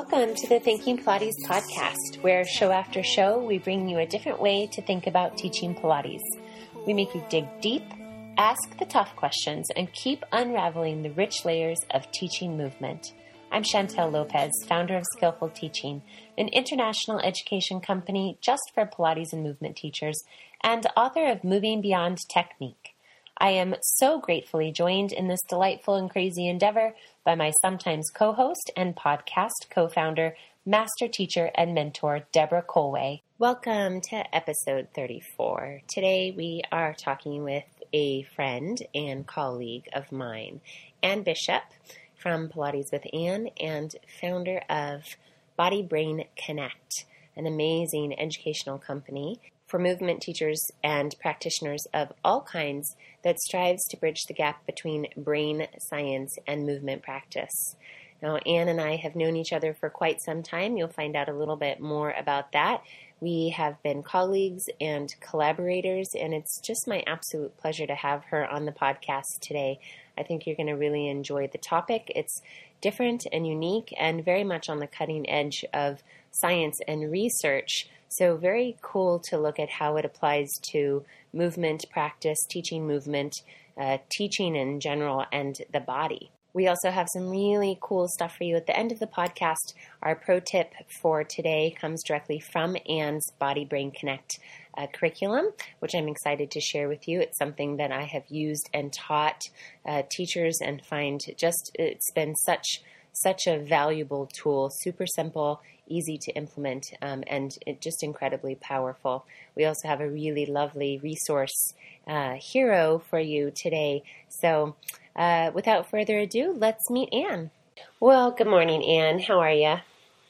Welcome to the Thinking Pilates podcast, where show after show, we bring you a different way to think about teaching Pilates. We make you dig deep, ask the tough questions, and keep unraveling the rich layers of teaching movement. I'm Chantel Lopez, founder of Skillful Teaching, an international education company just for Pilates and movement teachers, and author of Moving Beyond Technique. I am so gratefully joined in this delightful and crazy endeavor by my sometimes co-host and podcast co-founder, master teacher and mentor, Deborah Colway. Welcome to episode 34. Today we are talking with a friend and colleague of mine, Ann Bishop from Pilates with Ann and founder of Body Brain Connect, an amazing educational company for movement teachers and practitioners of all kinds that strives to bridge the gap between brain science and movement practice. Now, Ann and I have known each other for quite some time. You'll find out a little bit more about that. We have been colleagues and collaborators, and it's just my absolute pleasure to have her on the podcast today. I think you're going to really enjoy the topic. It's different and unique and very much on the cutting edge of science and research. So very cool to look at how it applies to movement practice, teaching movement, teaching in general, and the body. We also have some really cool stuff for you at the end of the podcast. Our pro tip for today comes directly from Ann's Body Brain Connect curriculum, which I'm excited to share with you. It's something that I have used and taught teachers and find it's been such a valuable tool, super simple, easy to implement, and just incredibly powerful. We also have a really lovely resource hero for you today. So without further ado, let's meet Ann. Well, good morning, Ann. How are you?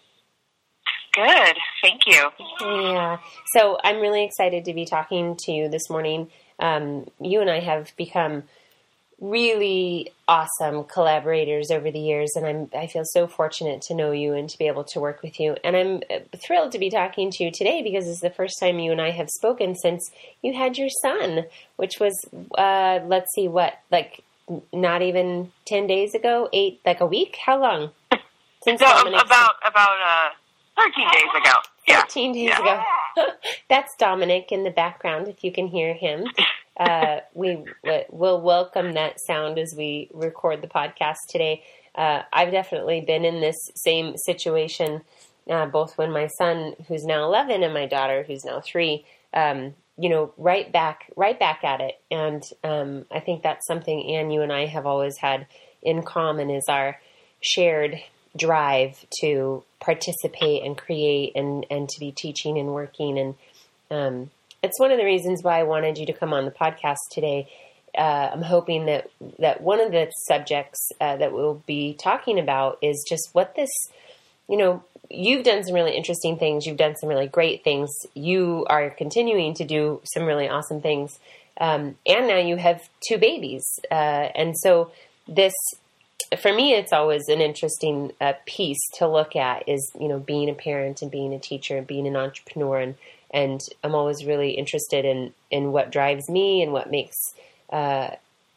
Good. Thank you. Yeah. So I'm really excited to be talking to you this morning. You and I have become really awesome collaborators over the years, and I feel so fortunate to know you and to be able to work with you. And I'm thrilled to be talking to you today because it's the first time you and I have spoken since you had your son, which was, not even 10 days ago, a week? How long? Since about 13 days ago. 13 days ago. That's Dominic in the background, if you can hear him. We will welcome that sound as we record the podcast today. I've definitely been in this same situation, both when my son, who's now 11, and my daughter, who's now 3, right back at it. And I think that's something, Ann, you and I have always had in common is our shared drive to participate and create and to be teaching and working. And it's one of the reasons why I wanted you to come on the podcast today. I'm hoping that one of the subjects that we'll be talking about is just what this, you've done some really interesting things. You've done some really great things. You are continuing to do some really awesome things. And now you have 2 babies. And so this, for me, it's always an interesting piece to look at is, being a parent and being a teacher and being an entrepreneur. And I'm always really interested in what drives me and what makes, why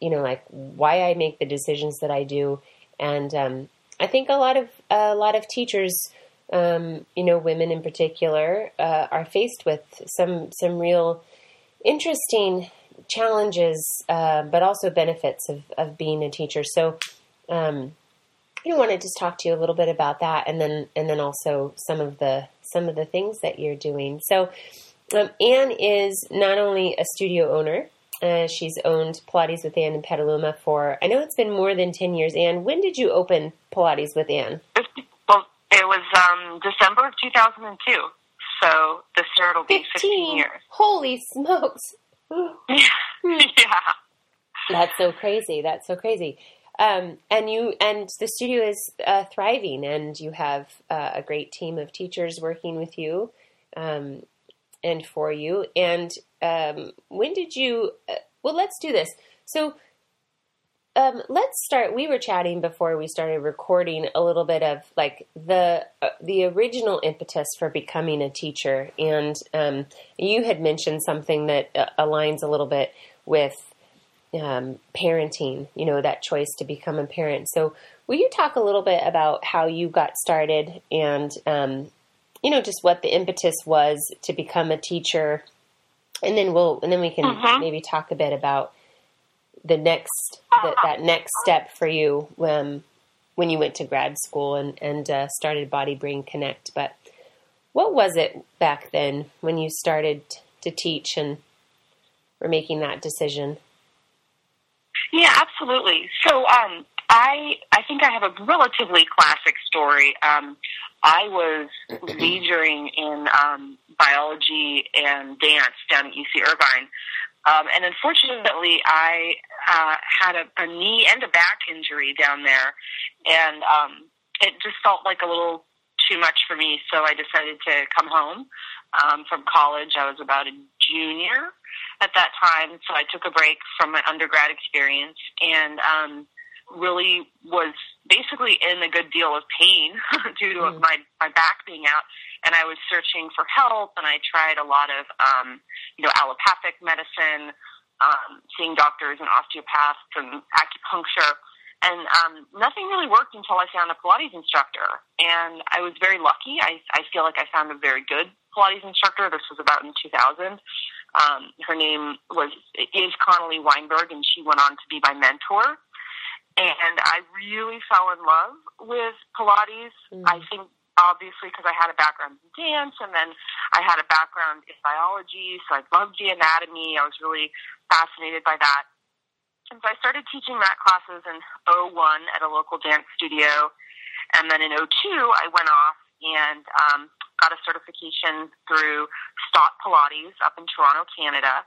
I make the decisions that I do. And I think a lot of teachers, women in particular, are faced with some real interesting challenges, but also benefits of being a teacher. So, I want to just talk to you a little bit about that, and then also some of the things that you're doing. So, Ann is not only a studio owner. She's owned Pilates with Ann in Petaluma for, I know it's been more than 10 years. Ann, when did you open Pilates with Ann? Well, it was December of 2002. So this year it'll be 15 years. Holy smokes! Yeah. That's so crazy. And the studio is thriving, and you have a great team of teachers working with you and for you. And when did you? Well, let's do this. So let's start. We were chatting before we started recording a little bit of like the original impetus for becoming a teacher, and you had mentioned something that aligns a little bit with parenting, that choice to become a parent. So will you talk a little bit about how you got started and, just what the impetus was to become a teacher? And then we can maybe talk a bit about the that next step for you when you went to grad school and started Body Brain Connect. But what was it back then when you started to teach and were making that decision? Yeah, absolutely. So I think I have a relatively classic story. I was majoring in biology and dance down at UC Irvine. And unfortunately, I had a knee and a back injury down there, and it just felt like a little too much for me, so I decided to come home from college. I was about a junior at that time, so I took a break from my undergrad experience and really was basically in a good deal of pain due to my back being out. And I was searching for help, and I tried a lot of, allopathic medicine, seeing doctors and osteopaths and acupuncture. And nothing really worked until I found a Pilates instructor. And I was very lucky. I feel like I found a very good Pilates instructor. This was about in 2000. Her name is Connelly Weinberg, and she went on to be my mentor. And I really fell in love with Pilates. I think obviously because I had a background in dance, and then I had a background in biology, so I loved the anatomy. I was really fascinated by that. And so I started teaching mat classes in 2001 at a local dance studio. And then in 2002, I went off and got a certification through Stott Pilates up in Toronto, Canada.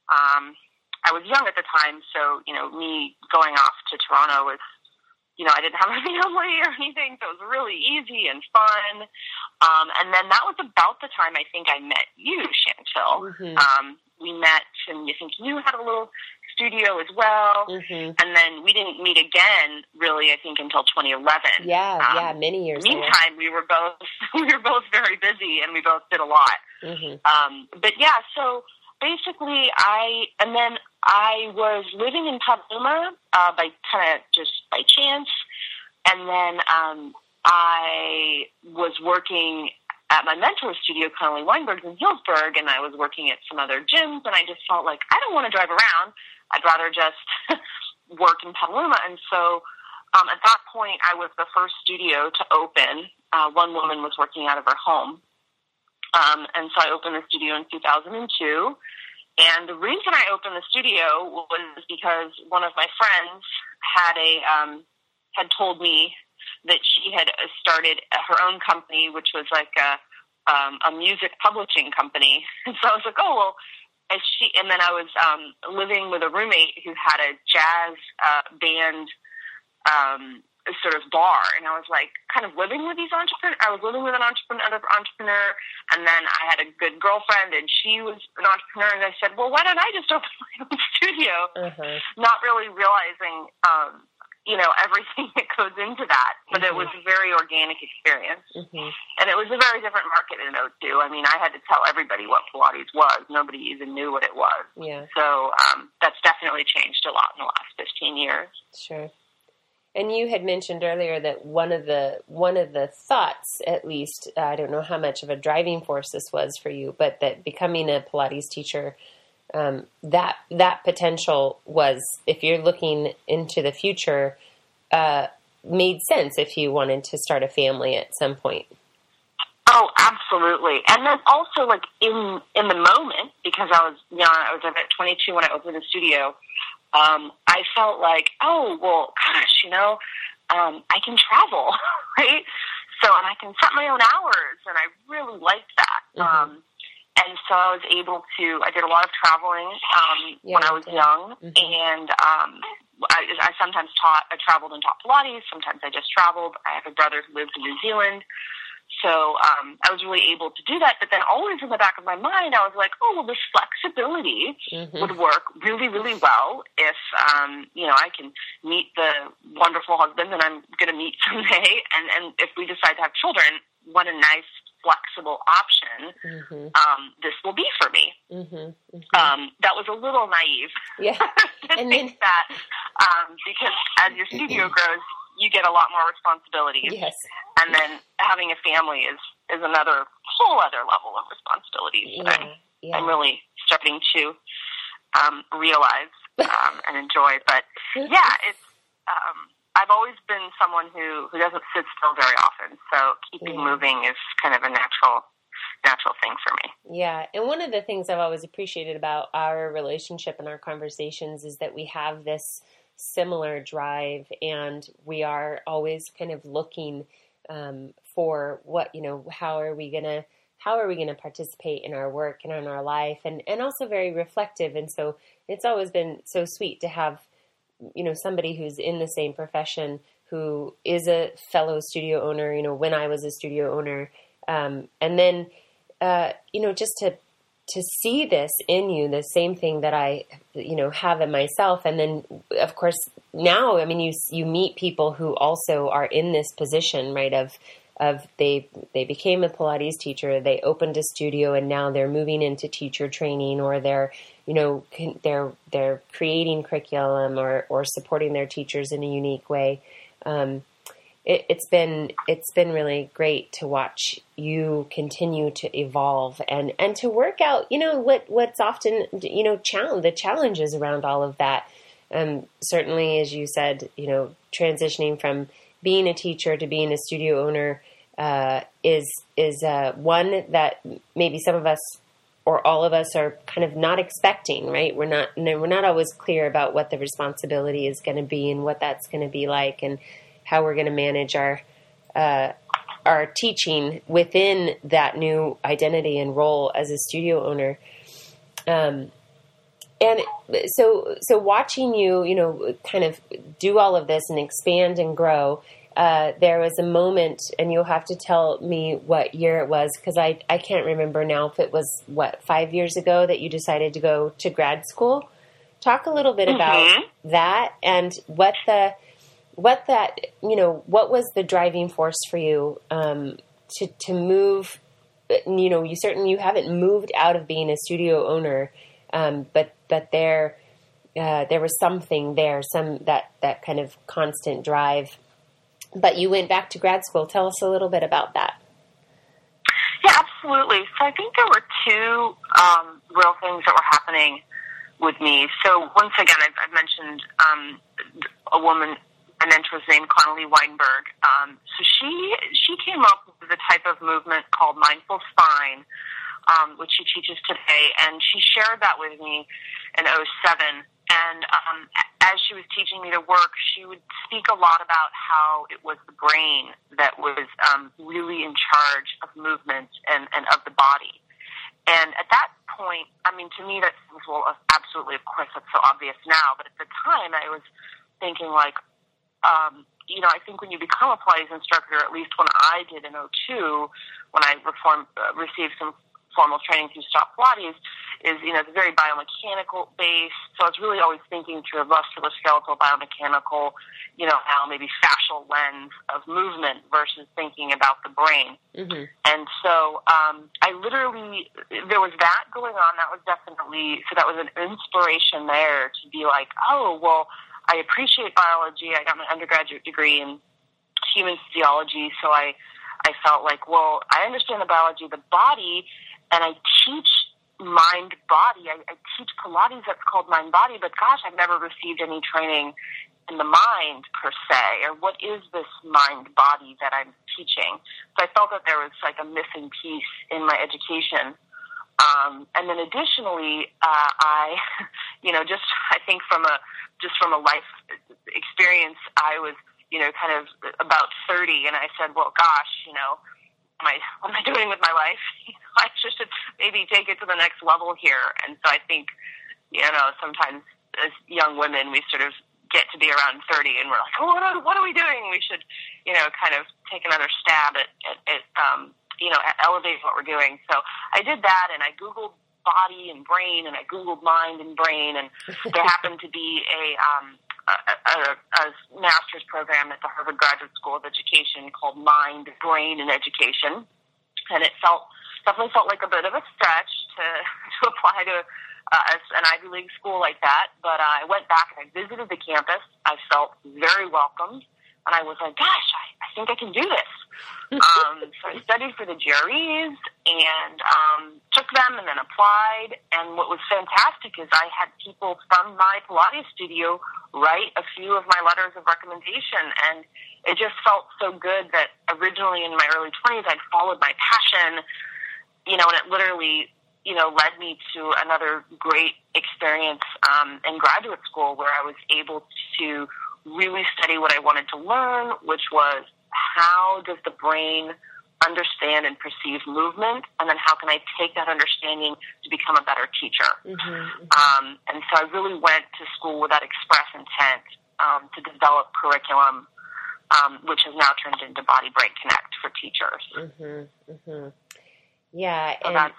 I was young at the time, so, me going off to Toronto was, I didn't have a family or anything, so it was really easy and fun. And then that was about the time I think I met you, Chantel. We met, and I think you had a little studio as well. And then we didn't meet again, really, I think, until 2011. Yeah, many years ago. Meantime, we were both very busy, and we both did a lot. But yeah, so basically, I was living in Petaluma by chance, and then I was working at my mentor studio, Connelly Weinberg, in Healdsburg, and I was working at some other gyms, and I just felt like I don't want to drive around. I'd rather just work in Petaluma. And so at that point, I was the first studio to open. One woman was working out of her home. And so I opened the studio in 2002. And the reason I opened the studio was because one of my friends had told me that she had started her own company, which was like a music publishing company. And so I was like, oh, well, and then I was living with a roommate who had a jazz band sort of bar, and I was like kind of living with these entrepreneurs. I was living with another entrepreneur, and then I had a good girlfriend, and she was an entrepreneur, and I said, well, why don't I just open my own studio? Not really realizing, everything that goes into that, but it was a very organic experience, and it was a very different market in 2002. I mean, I had to tell everybody what Pilates was. Nobody even knew what it was. So that's definitely changed a lot in the last 15 years. Sure. And you had mentioned earlier that one of the thoughts, at least, I don't know how much of a driving force this was for you, but that becoming a Pilates teacher, that potential was, if you're looking into the future, made sense if you wanted to start a family at some point. Oh, absolutely. And then also, like, in the moment, because I was about 22 when I opened the studio, I felt like, oh, well, gosh, I can travel, right? So, and I can set my own hours, and I really liked that. And so I was able to, I did a lot of traveling when I was young, and I sometimes I traveled and taught Pilates, sometimes I just traveled. I have a brother who lives in New Zealand, so I was really able to do that. But then always in the back of my mind, I was like, oh, well, this flexibility would work really, really well if, I can meet the wonderful husband that I'm going to meet someday. And if we decide to have children, what a nice flexible option, this will be for me. That was a little naive to think that, because as your studio grows, you get a lot more responsibilities. Yes. And then having a family is another whole other level of responsibilities that I'm really starting to realize and enjoy. But it's I've always been someone who doesn't sit still very often, so keeping moving is kind of a natural thing for me. Yeah, and one of the things I've always appreciated about our relationship and our conversations is that we have this similar drive, and we are always kind of looking for what, how are we gonna participate in our work and in our life, and also very reflective. And so it's always been so sweet to have somebody who's in the same profession, who is a fellow studio owner, when I was a studio owner. And then, just to see this in you, the same thing that I, have in myself. And then, of course, now, I mean, you meet people who also are in this position, right, of they became a Pilates teacher, they opened a studio, and now they're moving into teacher training, or they're creating curriculum or supporting their teachers in a unique way. It's been really great to watch you continue to evolve and to work out, what's often, the challenges around all of that. Certainly, as you said, transitioning from being a teacher to being a studio owner is one that maybe some of us or all of us are kind of not expecting, right? We're not always clear about what the responsibility is going to be and what that's going to be like, and how we're going to manage our teaching within that new identity and role as a studio owner. And so watching you, kind of do all of this and expand and grow, there was a moment, and you'll have to tell me what year it was, because I can't remember now if it was, 5 years ago that you decided to go to grad school. Talk a little bit about that, and what was the driving force for you to move. You haven't moved out of being a studio owner, but there was something there, that kind of constant drive. But you went back to grad school. Tell us a little bit about that. Yeah, absolutely. So I think there were two real things that were happening with me. So once again, I've mentioned a woman, my mentor was named Connelly Weinberg. So she came up with a type of movement called Mindful Spine, which she teaches today, and she shared that with me in 2007. And as she was teaching me to work, she would speak a lot about how it was the brain that was really in charge of movement and of the body. And at that point, I mean, to me, that seems, well, absolutely, of course, that's so obvious now. But at the time, I was thinking, like, I think when you become a Pilates instructor, at least when I did in 2002, when I received some formal training through Stop Pilates, is, it's very biomechanical based. So I was really always thinking through a musculoskeletal, biomechanical, now maybe fascial lens of movement versus thinking about the brain. And so there was that going on. That was definitely, so that was an inspiration there to be like, oh, well, I appreciate biology. I got my undergraduate degree in human physiology, so I felt like, well, I understand the biology of the body, and I teach mind-body. I teach Pilates that's called mind-body, but gosh, I've never received any training in the mind, per se, or what is this mind-body that I'm teaching? So I felt that there was like a missing piece in my education. And then additionally, I think from a life experience, I was, kind of about 30, and I said, well, gosh, what am I doing with my life? I should maybe take it to the next level here. And so I think, sometimes as young women, we sort of get to be around 30 and we're like, oh, what are we doing? We should, kind of take another stab at elevate what we're doing. So I did that, and I Googled body and brain, and I Googled mind and brain, and there happened to be a master's program at the Harvard Graduate School of Education called Mind, Brain, and Education. and it definitely felt like a bit of a stretch to apply to an Ivy League school like that. But I went back and I visited the campus. I felt very welcomed, and I was like, gosh, I think I can do this. So I studied for the GREs and took them and then applied. And what was fantastic is I had people from my Pilates studio write a few of my letters of recommendation. And it just felt so good that originally in my early 20s, I'd followed my passion, and it literally, led me to another great experience in graduate school where I was able to really study what I wanted to learn, which was how does the brain understand and perceive movement, and then how can I take that understanding to become a better teacher. And so I really went to school with that express intent to develop curriculum, which has now turned into Body Brain Connect for teachers. Yeah, so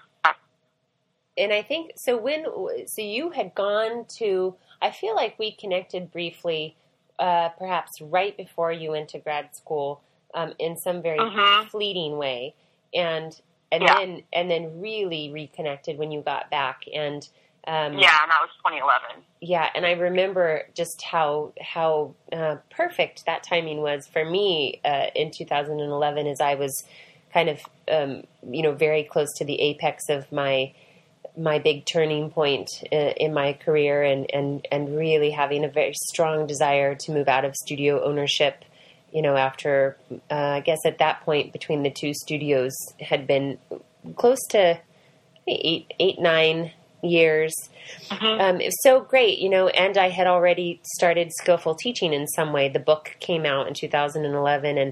and I think so. So you had gone to, I feel like we connected briefly, perhaps right before you went to grad school, in some very fleeting way, and then really reconnected when you got back. And and that was 2011. Yeah, and I remember just how perfect that timing was for me in 2011, as I was kind of very close to the apex of my big turning point in my career, and really having a very strong desire to move out of studio ownership. After I guess at that point between the two studios had been close to 8-9 years. It was so great, and I had already started Skillful Teaching in some way. The book came out in 2011,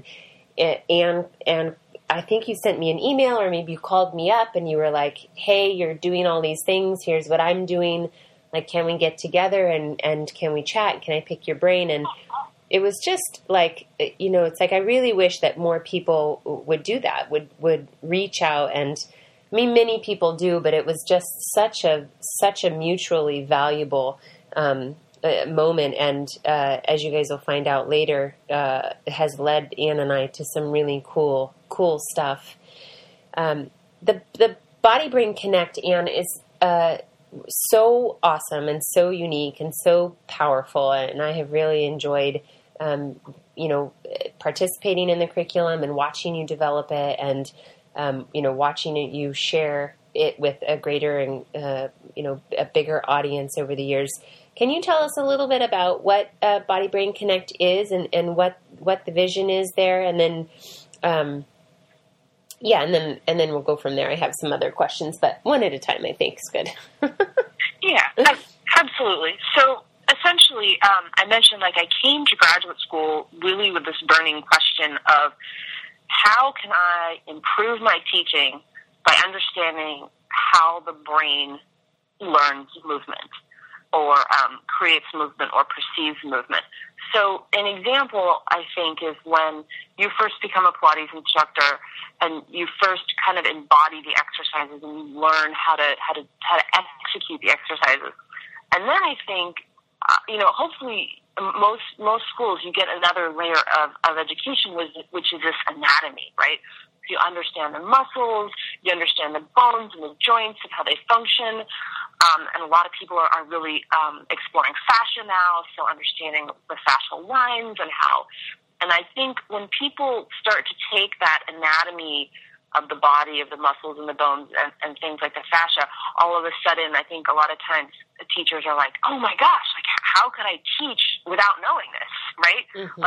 and I think you sent me an email, or maybe you called me up and you were like, hey, you're doing all these things. Here's what I'm doing. Like, can we get together and can we chat? Can I pick your brain? And it was just like, it's like I really wish that more people would do that, would reach out. And I mean, many people do, but it was just such a mutually valuable moment. And as you guys will find out later, has led Ann and I to some really cool stuff. The Body Brain Connect, Ann, is so awesome and so unique and so powerful. And I have really enjoyed participating in the curriculum and watching you develop it, and watching you share it with a greater and a bigger audience over the years. Can you tell us a little bit about what Body Brain Connect is, and what the vision is there, and then and then we'll go from there. I have some other questions, but one at a time I think is good. Yeah, absolutely. So essentially, I mentioned I came to graduate school really with this burning question of how can I improve my teaching by understanding how the brain learns movement or creates movement or perceives movement. So an example, I think, is when you first become a Pilates instructor and you first kind of embody the exercises and you learn how to execute the exercises. And then I think, hopefully most schools you get another layer of education, which is this anatomy, right? You understand the muscles, you understand the bones and the joints and how they function. And a lot of people are really exploring fascia now, so understanding the fascial lines and I think when people start to take that anatomy of the body, of the muscles and the bones and things like the fascia, all of a sudden I think a lot of times the teachers are like, oh my gosh, how could I teach without knowing this, right?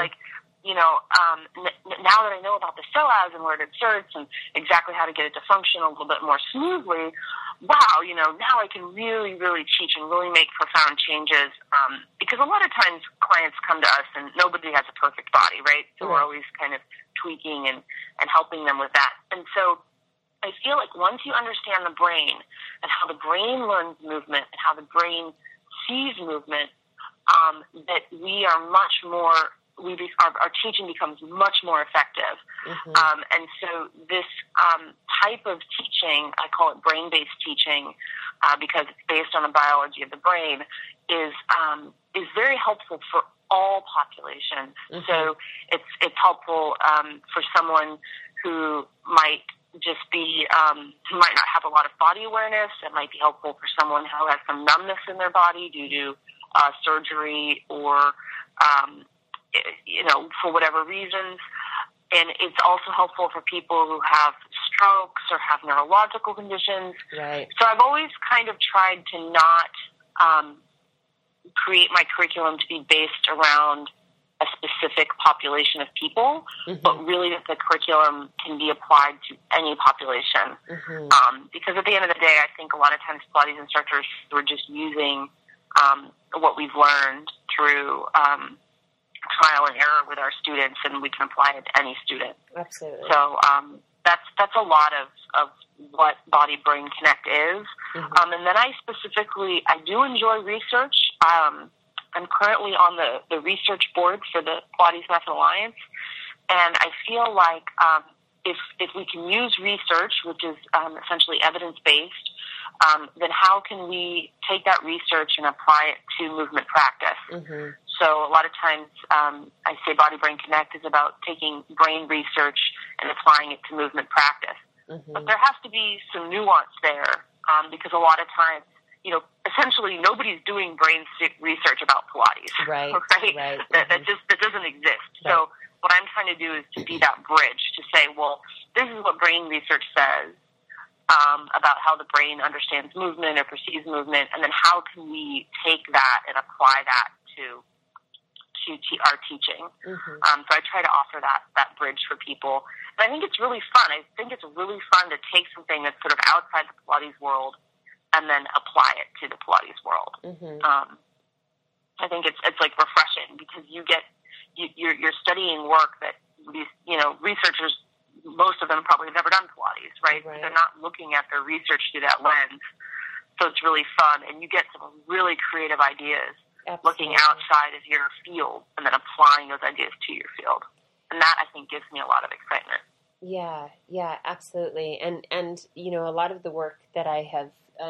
Now that I know about the psoas and where it inserts and exactly how to get it to function a little bit more smoothly, wow, now I can really, really teach and really make profound changes. Because a lot of times clients come to us and nobody has a perfect body, right? So we're always kind of tweaking and helping them with that. And so I feel like once you understand the brain and how the brain learns movement and how the brain sees movement, that we are much more, our teaching becomes much more effective. And so this type of teaching, I call it brain-based teaching because it's based on the biology of the brain, is very helpful for all populations. So it's helpful for someone who might just be, who might not have a lot of body awareness. It might be helpful for someone who has some numbness in their body due to surgery or, for whatever reasons. And it's also helpful for people who have strokes or have neurological conditions. Right. So I've always kind of tried to not create my curriculum to be based around a specific population of people, but really that the curriculum can be applied to any population. Because at the end of the day, I think a lot of times Pilates instructors were just using what we've learned through trial and error with our students, and we can apply it to any student. Absolutely. So that's a lot of what Body Brain Connect is. And then I do enjoy research. I'm currently on the research board for the Pilates Method Alliance, and I feel like if we can use research, which is essentially evidence-based, then how can we take that research and apply it to movement practice? So a lot of times I say Body Brain Connect is about taking brain research and applying it to movement practice. But there has to be some nuance there because a lot of times, essentially nobody's doing brain research about Pilates. Right. That doesn't exist. Right. So what I'm trying to do is to be that bridge to say, well, this is what brain research says about how the brain understands movement or perceives movement, and then how can we take that and apply that to our teaching. So I try to offer that bridge for people. And I think it's really fun. I think it's really fun to take something that's sort of outside the Pilates world and then apply it to the Pilates world. I think it's like refreshing because you're studying work that these researchers, most of them probably have never done Pilates, right? They're not looking at their research through that lens. So it's really fun, and you get some really creative ideas. Absolutely. Looking outside of your field and then applying those ideas to your field. And that, I think, gives me a lot of excitement. Yeah, absolutely. And a lot of the work that I have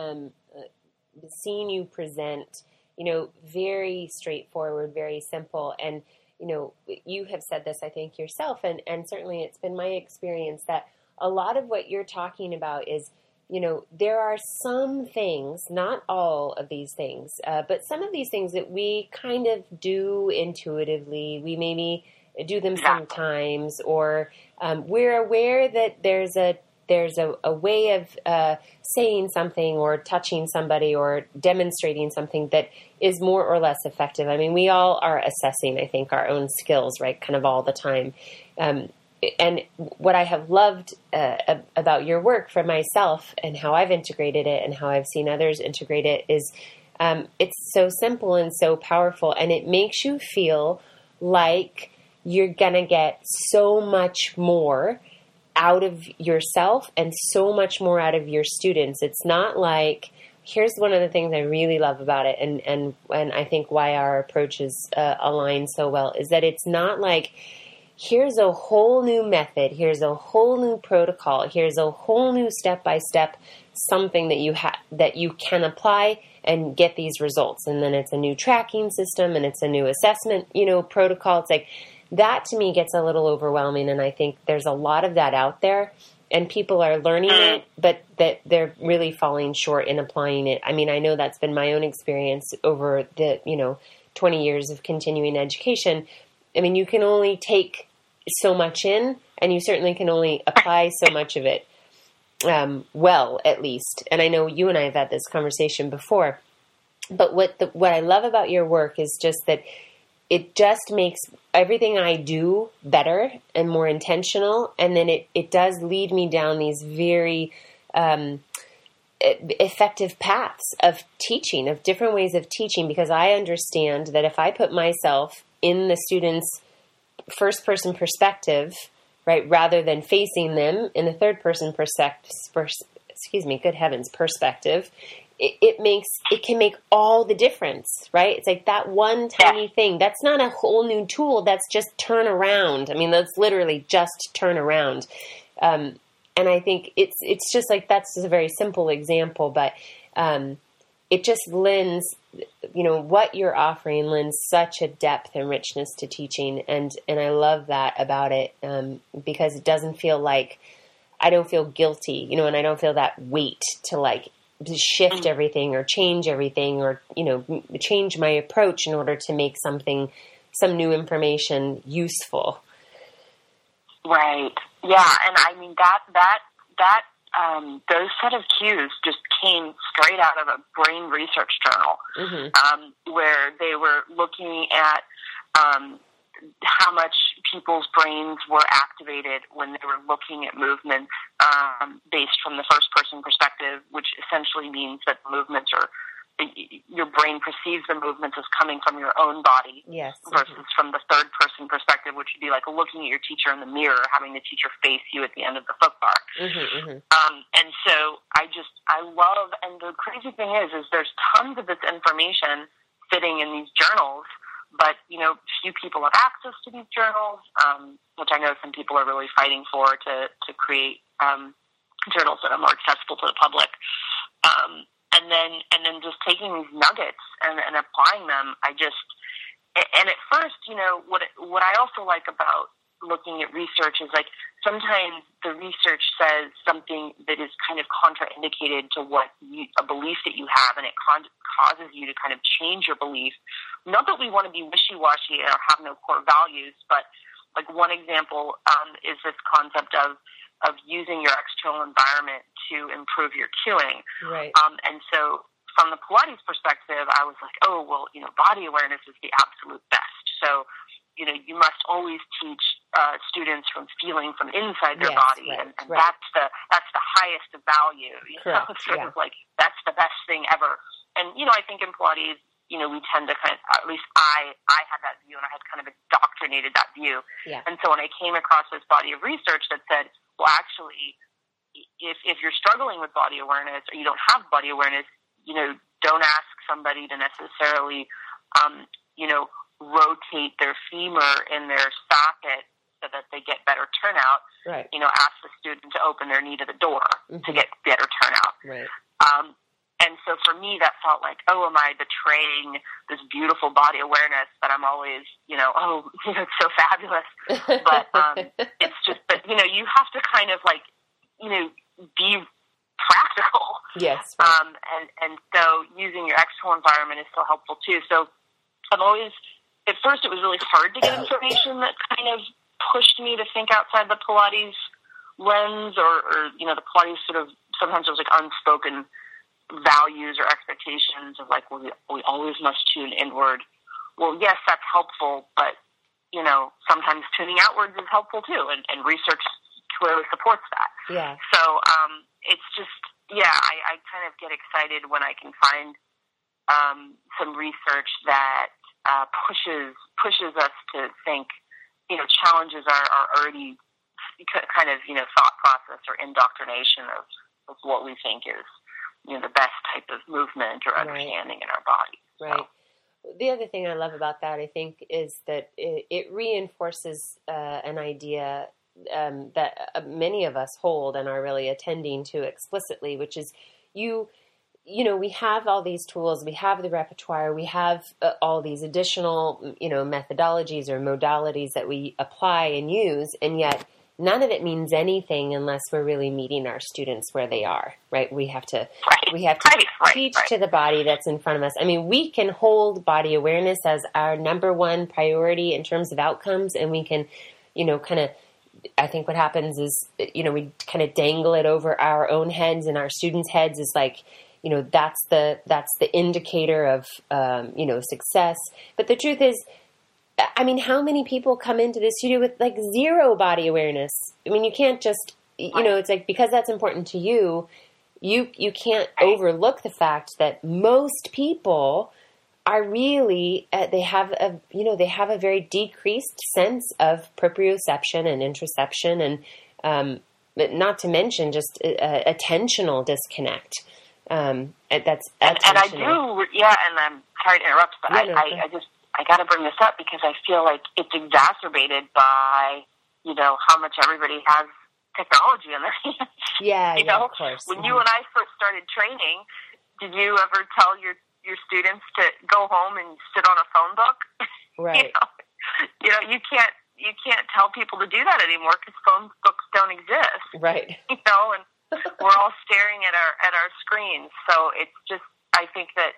seen you present, very straightforward, very simple. And, you have said this, I think, yourself, and certainly it's been my experience that a lot of what you're talking about is, there are some things, not all of these things, but some of these things that we kind of do intuitively. We maybe do them sometimes, or we're aware that there's a way of saying something or touching somebody or demonstrating something that is more or less effective. I mean, we all are assessing, I think, our own skills, right, kind of all the time. And what I have loved about your work for myself and how I've integrated it and how I've seen others integrate it is it's so simple and so powerful, and it makes you feel like you're going to get so much more out of yourself and so much more out of your students. It's not like, here's one of the things I really love about it, and I think why our approaches align so well, is that it's not like, here's a whole new method, here's a whole new protocol, here's a whole new step-by-step something that you can apply and get these results. And then it's a new tracking system and it's a new assessment, protocol. It's like, that to me gets a little overwhelming. And I think there's a lot of that out there and people are learning it, but that they're really falling short in applying it. I mean, I know that's been my own experience over the, 20 years of continuing education. I mean, you can only take so much in, and you certainly can only apply so much of it, well, at least. And I know you and I have had this conversation before, but what I love about your work is just that it just makes everything I do better and more intentional. And then it does lead me down these very, effective paths of teaching, of different ways of teaching, because I understand that if I put myself in the student's first person perspective, right, rather than facing them in the third person perspective, it can make all the difference, right? It's like that one tiny thing. That's not a whole new tool. That's just turn around. I mean, that's literally just turn around. And I think it's just like, that's just a very simple example, but it just lends, what you're offering lends such a depth and richness to teaching. And I love that about it, because it doesn't feel like I don't feel guilty, you know, and I don't feel that weight to like to shift everything or change everything or, you know, change my approach in order to make some new information useful. Right. Yeah. And I mean, those set of cues just came straight out of a brain research journal, where they were looking at how much people's brains were activated when they were looking at movements based from the first-person perspective, which essentially means that the movements are, your brain perceives the movements as coming from your own body, versus from the third-person perspective, which would be like looking at your teacher in the mirror, having the teacher face you at the end of the foot bar. And so I love, and the crazy thing is there's tons of this information sitting in these journals, but, you know, few people have access to these journals, which I know some people are really fighting for to create journals that are more accessible to the public. And then just taking these nuggets and applying them, and at first, you know, what I also like about looking at research is like sometimes the research says something that is kind of contraindicated to a belief that you have, and it causes you to kind of change your belief. Not that we want to be wishy-washy or have no core values, but like one example is this concept of using your external environment to improve your cueing. Right. And so from the Pilates perspective, I was like, oh, well, you know, body awareness is the absolute best. So, you know, you must always teach students from feeling from inside their body, and that's the highest of value. You know, it's sort of like that's the best thing ever. And you know, I think in Pilates, you know, we tend to kind of, at least I had that view, and I had kind of indoctrinated that view. Yeah. And so when I came across this body of research that said, well, actually, if you're struggling with body awareness or you don't have body awareness, you know, don't ask somebody to necessarily, you know, rotate their femur in their socket so that they get better turnout. Right. You know, ask the student to open their knee to the door to get better turnout. Right. And so for me, that felt like, oh, am I betraying this beautiful body awareness that I'm always, you know, oh, you know, it's so fabulous. But it's just that, you know, you have to kind of like, you know, be practical. Yes. Right. And so using your external environment is so helpful too. So I'm always, at first it was really hard to get information that kind of pushed me to think outside the Pilates lens or you know, the Pilates sort of, sometimes it was like unspoken values or expectations of like, well, we always must tune inward. Well, yes, that's helpful, but, you know, sometimes tuning outwards is helpful too, and research clearly supports that. Yeah. So it's just, yeah, I kind of get excited when I can find some research that pushes us to think, you know, challenges our already kind of, you know, thought process or indoctrination of what we think is, you know, the best type of movement or understanding in our body. Right. So. The other thing I love about that, I think, is that it reinforces an idea that many of us hold and are really attending to explicitly, which is you know, we have all these tools, we have the repertoire, we have all these additional, you know, methodologies or modalities that we apply and use, and yet none of it means anything unless we're really meeting our students where they are, right? We have to teach to the body that's in front of us. I mean, we can hold body awareness as our number one priority in terms of outcomes, and we can, you know, kind of, I think what happens is, you know, we kind of dangle it over our own heads, and our students' heads is like, you know, that's the indicator of, you know, success. But the truth is, I mean, how many people come into the studio with like zero body awareness? I mean, you can't just, you know, it's like, because that's important to you, you can't overlook the fact that most people are really, they have a very decreased sense of proprioception and interoception, and not to mention just attentional disconnect. That's and I do, yeah. And I'm sorry to interrupt, but I got to bring this up because I feel like it's exacerbated by, you know, how much everybody has technology in their hands. Yeah, you know, of course. When you and I first started training, did you ever tell your students to go home and sit on a phone book? Right. You know, you can't, you can't tell people to do that anymore because phone books don't exist. Right. And we're all staring at our screens. So it's just, I think that,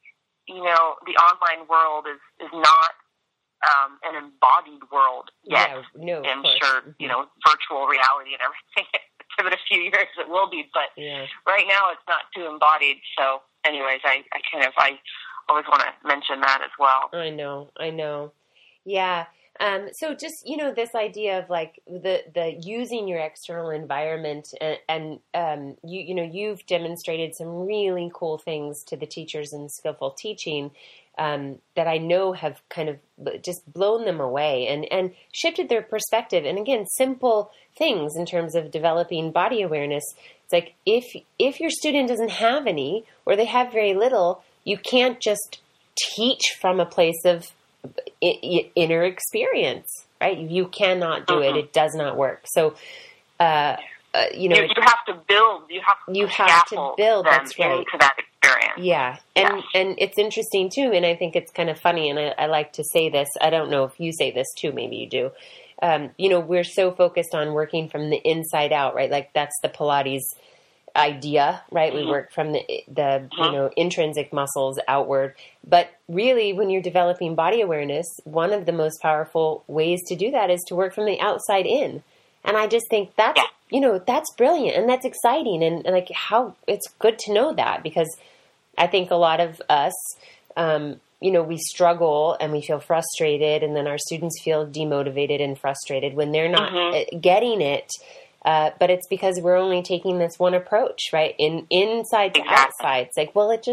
the online world is not an embodied world yet. Yeah, no, I'm sure, virtual reality and everything. Give it a few years, it will be. But right now, it's not too embodied. So, anyways, I always want to mention that as well. I know. Yeah. So just, this idea of like the using your external environment and you've demonstrated some really cool things to the teachers in Skillful Teaching that I know have kind of just blown them away and shifted their perspective. And again, simple things in terms of developing body awareness. It's like if your student doesn't have any or they have very little, you can't just teach from a place of inner experience, right? You cannot do it. It does not work. So, you have to build. You have to build. That's right. Into that experience. Yeah, and it's interesting too. And I think it's kind of funny. And I like to say this. I don't know if you say this too. Maybe you do. We're so focused on working from the inside out, right? Like that's the Pilates idea, right? We work from the intrinsic muscles outward. But really, when you're developing body awareness, one of the most powerful ways to do that is to work from the outside in. And I just think that's, that's brilliant and that's exciting. And like how it's good to know that because I think a lot of us, we struggle and we feel frustrated and then our students feel demotivated and frustrated when they're not getting it. But it's because we're only taking this one approach, right? Inside to outside. It's like, well, it's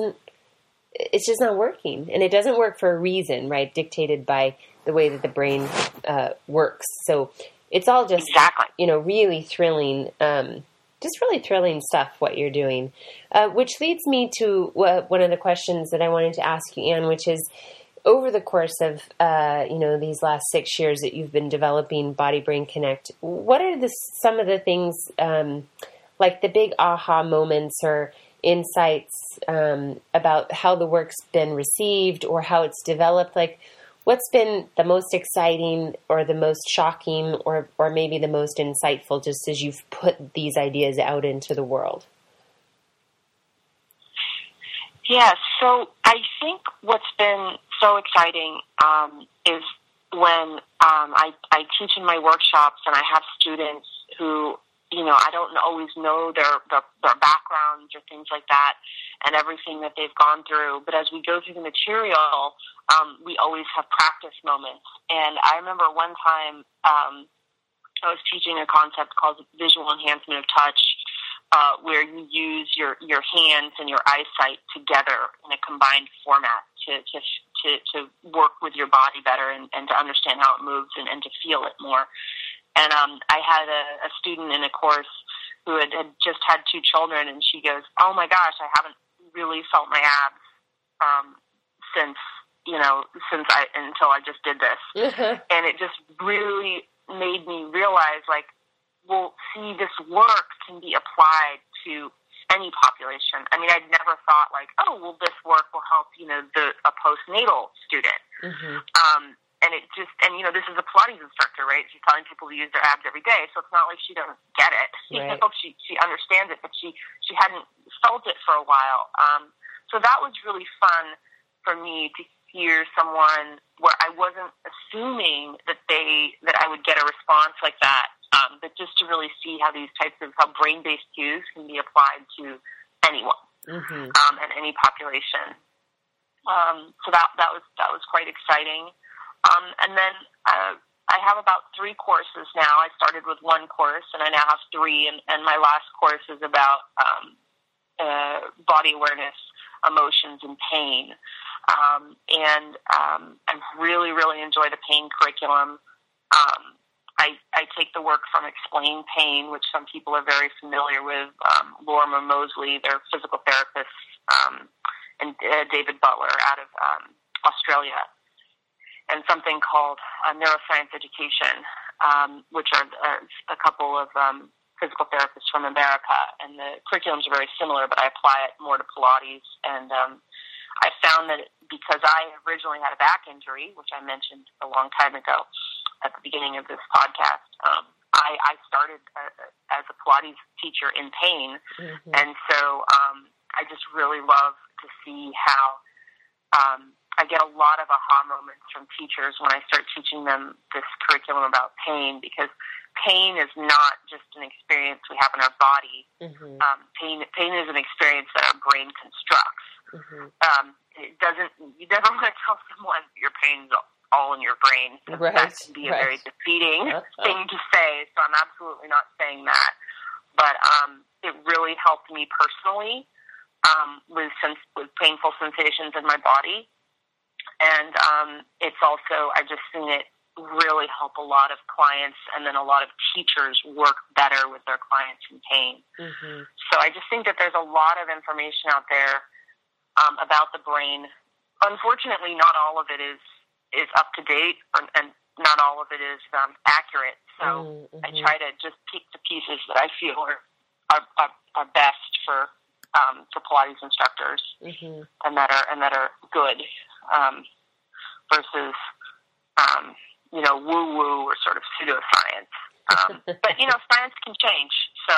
just not working. And it doesn't work for a reason, right? Dictated by the way that the brain works. So it's all just, really thrilling, just really thrilling stuff, what you're doing. Which leads me to one of the questions that I wanted to ask you, Anne, which is, over the course of, these last 6 years that you've been developing Body Brain Connect, what are some of the things, like the big aha moments or insights about how the work's been received or how it's developed? Like, what's been the most exciting or the most shocking or maybe the most insightful just as you've put these ideas out into the world? Yeah, so I think what's been so exciting is when I teach in my workshops and I have students who, I don't always know their backgrounds or things like that and everything that they've gone through. But as we go through the material, we always have practice moments. And I remember one time I was teaching a concept called visual enhancement of touch, where you use your hands and your eyesight together in a combined format to work with your body better and to understand how it moves and to feel it more. And I had a student in a course who had just had 2 children, and she goes, "Oh my gosh, I haven't really felt my abs until I just did this." And it just really made me realize, like, well, see, this work can be applied to any population. I mean, I'd never thought like, oh, well, this work will help, a postnatal student. And it just, this is a Pilates instructor, right? She's telling people to use their abs every day. So it's not like she doesn't get it. Right. She understands it, but she hadn't felt it for a while. So that was really fun for me to hear someone where I wasn't assuming that I would get a response like that. But just to really see how how brain-based cues can be applied to anyone and any population. So that was quite exciting. And then I have about 3 courses now. I started with 1 course, and I now have 3. And my last course is about body awareness, emotions, and pain. And I really, really enjoy the pain curriculum. I take the work from Explain Pain, which some people are very familiar with, Lorimer Moseley, their physical therapist, and David Butler out of Australia, and something called Neuroscience Education, which are a couple of physical therapists from America. And the curriculums are very similar, but I apply it more to Pilates. And I found that because I originally had a back injury, which I mentioned a long time ago, at the beginning of this podcast, I started as a Pilates teacher in pain, and so I just really love to see how I get a lot of aha moments from teachers when I start teaching them this curriculum about pain, because pain is not just an experience we have in our body. Pain is an experience that our brain constructs. You never want to tell someone your pain's all in your brain. That can be a very defeating thing to say, so I'm absolutely not saying that. But it really helped me personally with painful sensations in my body. And it's also, I've just seen it really help a lot of clients, and then a lot of teachers work better with their clients in pain. So I just think that there's a lot of information out there about the brain. Unfortunately, not all of it is up to date, and not all of it is accurate. So I try to just pick the pieces that I feel are best for Pilates instructors, and that are good, versus woo-woo or sort of pseudoscience. But, science can change. So,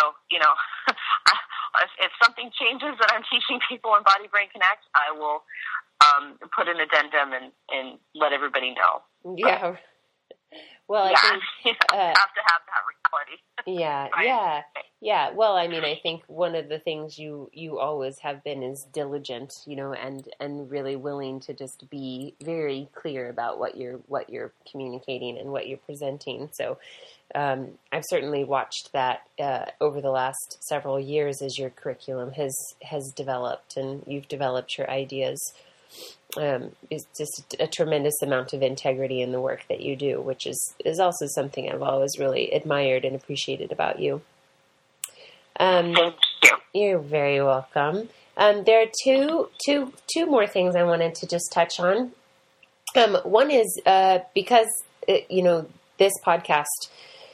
if something changes that I'm teaching people in Body Brain Connect, I will put an addendum and let everybody know. Yeah. Well, I think you have to have that reality. Yeah. Well, I mean, I think one of the things you always have been is diligent, and really willing to just be very clear about what you're communicating and what you're presenting. So, I've certainly watched that over the last several years as your curriculum has developed and you've developed your ideas. It's just a tremendous amount of integrity in the work that you do, which is also something I've always really admired and appreciated about you. Thank you. You're very welcome. There are two more things I wanted to just touch on. One is because this podcast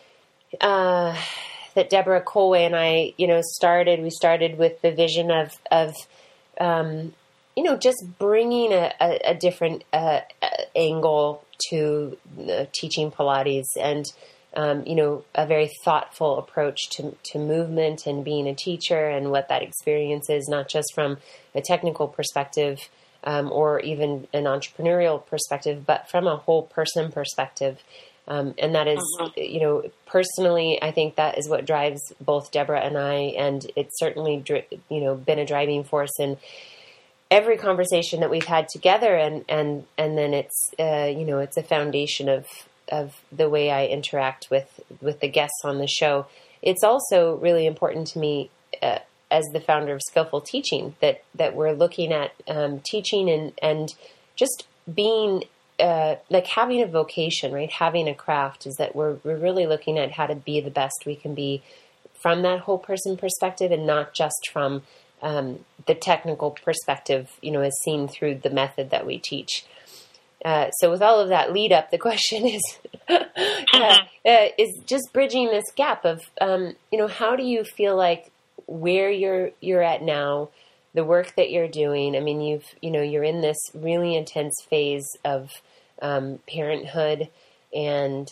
that Deborah Colway and I started with the vision of just bringing a different angle to teaching Pilates, and a very thoughtful approach to movement and being a teacher, and what that experience is, not just from a technical perspective or even an entrepreneurial perspective, but from a whole person perspective. And that is, personally, I think that is what drives both Deborah and I, and it's certainly, been a driving force in every conversation that we've had together, and then it's it's a foundation of the way I interact with the guests on the show. It's also really important to me as the founder of Skillful Teaching that we're looking at teaching and just being like having a vocation, right? Having a craft, is that we're really looking at how to be the best we can be from that whole person perspective, and not just from the technical perspective, as seen through the method that we teach. So with all of that lead up, the question is just bridging this gap of, how do you feel like where you're at now, the work that you're doing? I mean, you're in this really intense phase of parenthood, and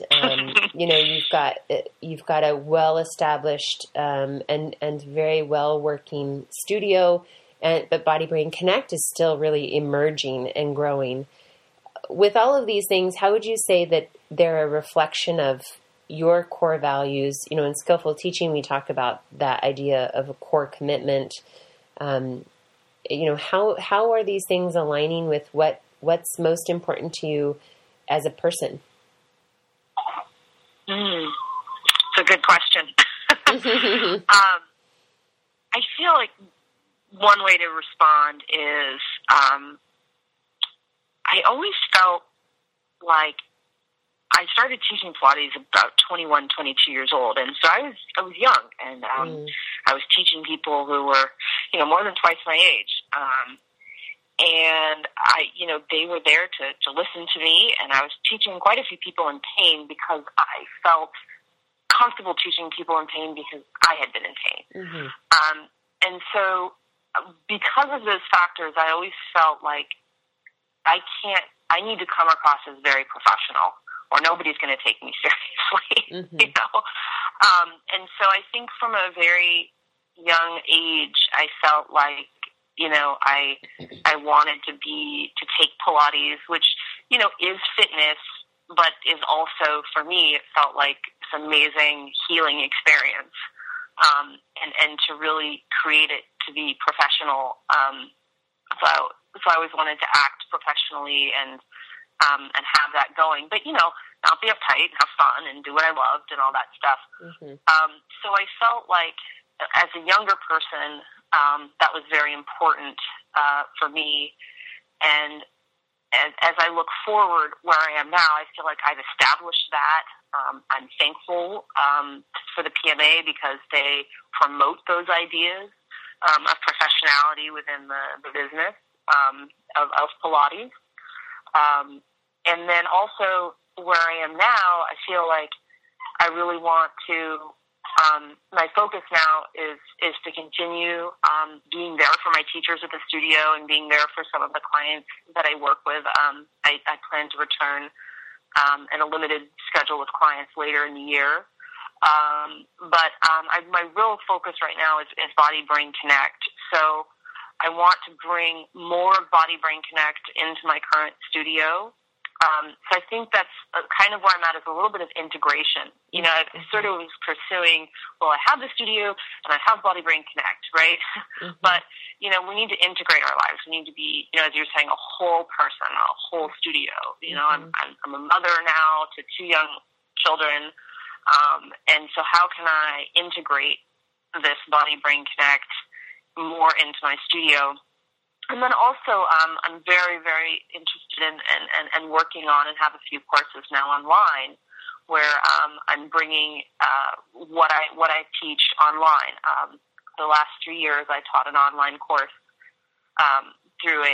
you've got a well-established and very well-working studio, but Body Brain Connect is still really emerging and growing. With all of these things, how would you say that they're a reflection of your core values? In Skillful Teaching, we talk about that idea of a core commitment. How are these things aligning with what's most important to you as a person? It's a good question. I feel like one way to respond is I always felt like I started teaching Pilates about 21, 22 years old, and so I was young, and I was teaching people who were, more than twice my age, and they were there to listen to me, and I was teaching quite a few people in pain because I felt comfortable teaching people in pain because I had been in pain, and so because of those factors, I always felt like I need to come across as very professional. or nobody's going to take me seriously, Mm-hmm. you know? And so I think from a very young age, I felt like, you know, I wanted to take Pilates, which, you know, is fitness, but is also, for me, it felt like this amazing healing experience. And to really create it to be professional. So I always wanted to act professionally and have that going, but, you know, not be uptight, have fun, and do what I loved and all that stuff. Mm-hmm. So I felt like, as a younger person, that was very important for me. And as I look forward where I am now, I feel like I've established that. I'm thankful for the PMA because they promote those ideas of professionality within the business of Pilates. And then also where I am now, I feel like I really want to, my focus now is to continue being there for my teachers at the studio and being there for some of the clients that I work with. I plan to return in a limited schedule with clients later in the year. But my real focus right now is Body Brain Connect. So I want to bring more Body Brain Connect into my current studio. So I think that's kind of where I'm at, is a little bit of integration. You know, I sort of was pursuing, well, I have the studio and I have Body Brain Connect, right? Mm-hmm. But, you know, we need to integrate our lives. We need to be, you know, as you're saying, a whole person, a whole studio. You know, I'm a mother now to 2 young children. And so how can I integrate this Body Brain Connect more into my studio? And then also, I'm very, very interested in working on, and have a few courses now online where I'm bringing what I teach online. The last 3 years, I taught an online course through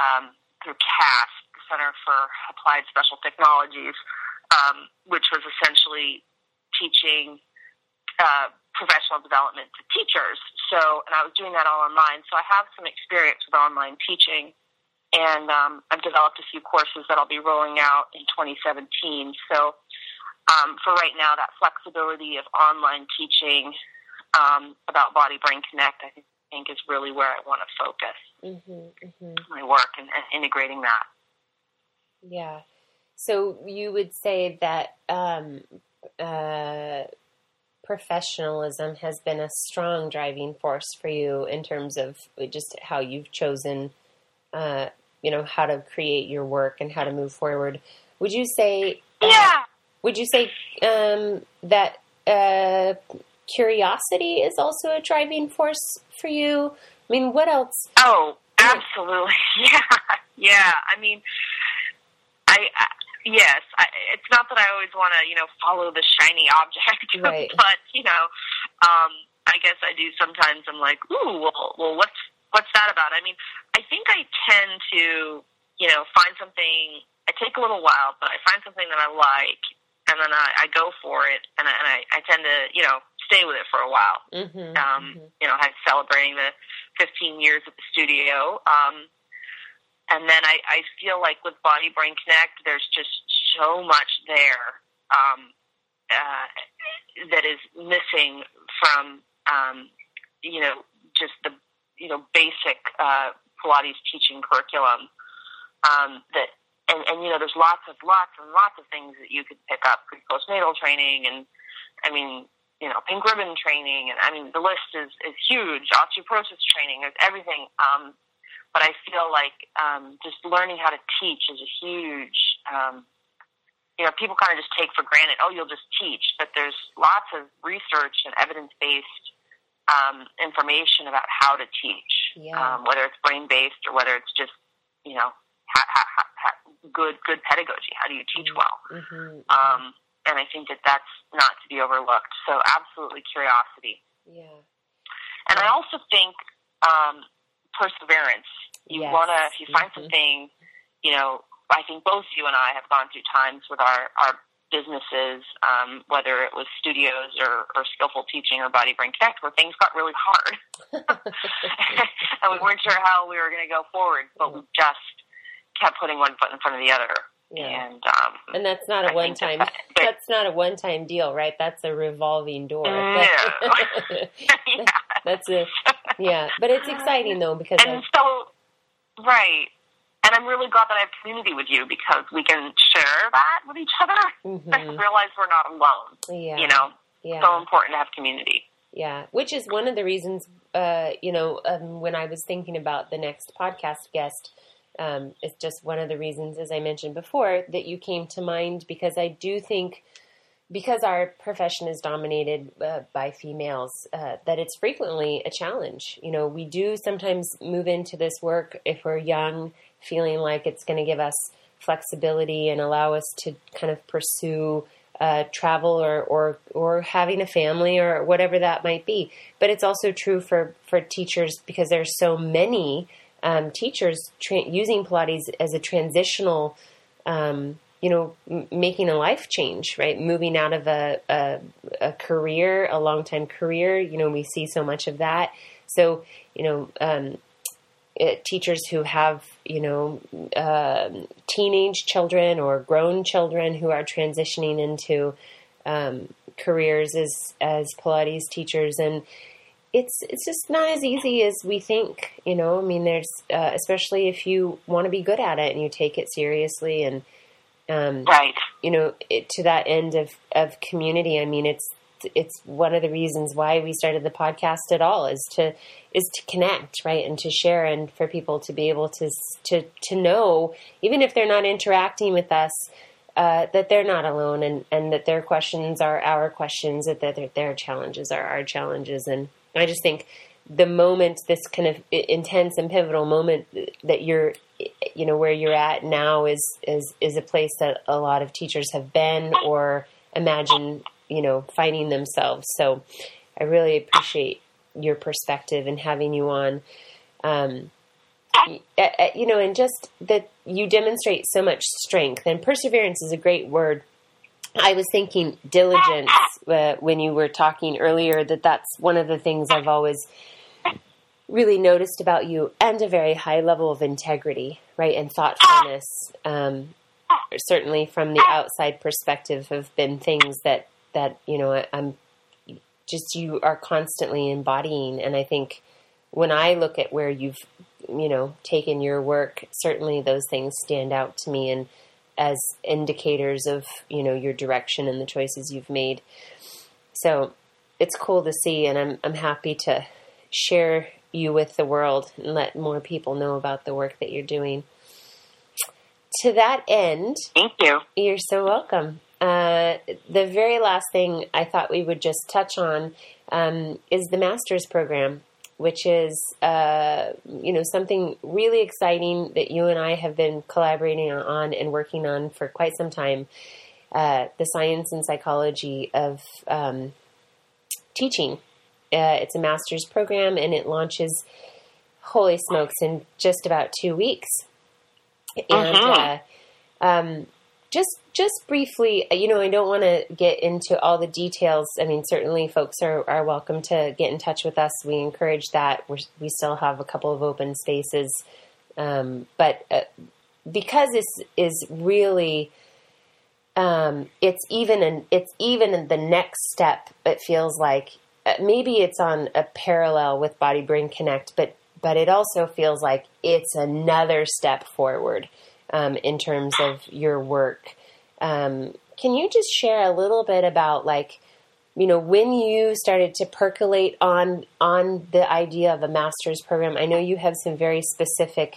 CAST, the Center for Applied Special Technologies, which was essentially teaching professional development to teachers. So, and I was doing that all online. So I have some experience with online teaching, and I've developed a few courses that I'll be rolling out in 2017. So for right now, that flexibility of online teaching about Body Brain Connect, I think is really where I want to focus my work and integrating that. Yeah. So you would say that professionalism has been a strong driving force for you in terms of just how you've chosen, you know, how to create your work and how to move forward. Would you say, that curiosity is also a driving force for you? I mean, what else? Oh, absolutely. Yeah. I mean, yes, it's not that I always want to, you know, follow the shiny object, right. But, you know, I guess I do sometimes. I'm like, ooh, well, what's that about? I mean, I think I tend to, you know, find something. I take a little while, but I find something that I like, and then I go for it, and I tend to, you know, stay with it for a while. You know, I'm celebrating the 15 years at the studio. And then I feel like with Body Brain Connect, there's just so much there that is missing from, you know, just the, you know, basic Pilates teaching curriculum. That and you know, there's lots and lots of things that you could pick up: pre-postnatal training, and I mean, you know, pink ribbon training, and I mean, the list is huge. Osteoporosis training, there's everything. But I feel like just learning how to teach is a huge, you know, people kind of just take for granted, oh, you'll just teach. But there's lots of research and evidence-based information about how to teach, whether it's brain-based or whether it's just, you know, good pedagogy. How do you teach well? And I think that's not to be overlooked. So absolutely curiosity. Yeah. And I also think perseverance. You want to, if you find something, you know, I think both you and I have gone through times with our businesses, whether it was studios or skillful teaching or Body Brain Connect, where things got really hard. And we weren't sure how we were going to go forward, but we just kept putting one foot in front of the other. Yeah. And that's not a one-time, that's not a one-time deal, right? That's a revolving door. No. That's but it's exciting though, because right. And I'm really glad that I have community with you, because we can share that with each other and realize we're not alone. Yeah. You know, so important to have community. Yeah, which is one of the reasons, when I was thinking about the next podcast guest, it's just one of the reasons, as I mentioned before, that you came to mind, because I do think, because our profession is dominated by females, that it's frequently a challenge. You know, we do sometimes move into this work, if we're young, feeling like it's going to give us flexibility and allow us to kind of pursue travel or having a family or whatever that might be. But it's also true for teachers, because there's so many teachers using Pilates as a transitional, making a life change, right? Moving out of a career, a long-time career. You know, we see so much of that. So, teachers who have, teenage children or grown children who are transitioning into careers as Pilates teachers. And it's just not as easy as we think, I mean, there's, especially if you want to be good at it and you take it seriously and, right. To that end of community. I mean, it's one of the reasons why we started the podcast at all, is to connect, right, and to share, and for people to be able to know, even if they're not interacting with us, that they're not alone, and that their questions are our questions, that their challenges are our challenges. And I just think the moment, this kind of intense and pivotal moment that you're, where you're at now is a place that a lot of teachers have been or imagine, finding themselves. So I really appreciate your perspective and having you on, and just that you demonstrate so much strength, and perseverance is a great word. I was thinking diligence when you were talking earlier, that's one of the things I've always really noticed about you, and a very high level of integrity, right, and thoughtfulness. Certainly from the outside perspective have been things that I'm just, you are constantly embodying. And I think when I look at where you've, taken your work, certainly those things stand out to me, and as indicators of, your direction and the choices you've made. So it's cool to see, and I'm happy to share you with the world and let more people know about the work that you're doing. To that end, thank you. You're so welcome. The very last thing I thought we would just touch on is the master's program, which is something really exciting that you and I have been collaborating on and working on for quite some time. The science and psychology of teaching. It's a master's program, and it launches, holy smokes, in just about 2 weeks. And just briefly, I don't want to get into all the details. I mean, certainly folks are welcome to get in touch with us. We encourage that. We still have a couple of open spaces. But because this is really, it's even the next step, it feels like. Maybe it's on a parallel with Body Brain Connect, but it also feels like it's another step forward in terms of your work. Can you just share a little bit about, when you started to percolate on the idea of a master's program? I know you have some very specific,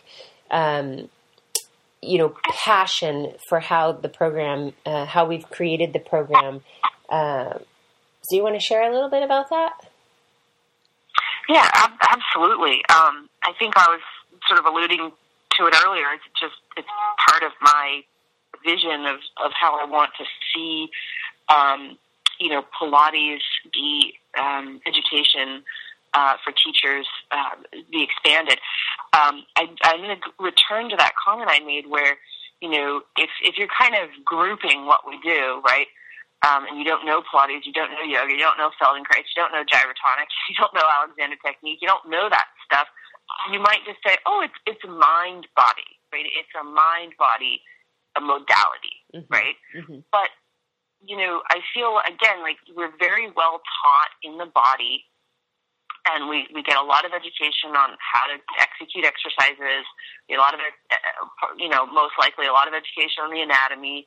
passion for how the program, how we've created the program. Do you want to share a little bit about that? Yeah, absolutely. I think I was sort of alluding to it earlier. It's part of my vision of how I want to see, Pilates be education for teachers be expanded. I'm going to return to that comment I made where, if you're kind of grouping what we do, right? And you don't know Pilates, you don't know yoga, you don't know Feldenkrais, you don't know gyrotonics, you don't know Alexander Technique, you don't know that stuff, you might just say, oh, it's mind-body, right? It's a mind-body a modality, mm-hmm. right? Mm-hmm. But, I feel, again, like we're very well taught in the body, and we get a lot of education on how to execute exercises, a lot of it, most likely a lot of education on the anatomy.